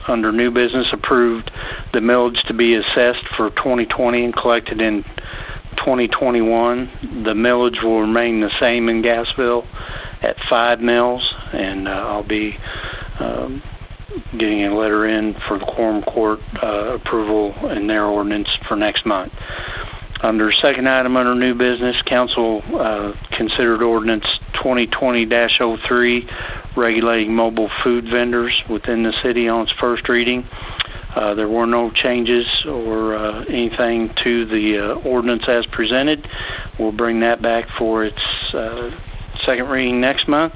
under new business, approved the millage to be assessed for 2020 and collected in 2021. The millage will remain the same in Gassville at 5 mills, and I'll be getting a letter in for the Quorum Court approval in their ordinance for next month. Under second item under new business, council considered ordinance 2020-03 regulating mobile food vendors within the city on its first reading. There were no changes or anything to the ordinance as presented. We'll bring that back for its second reading next month.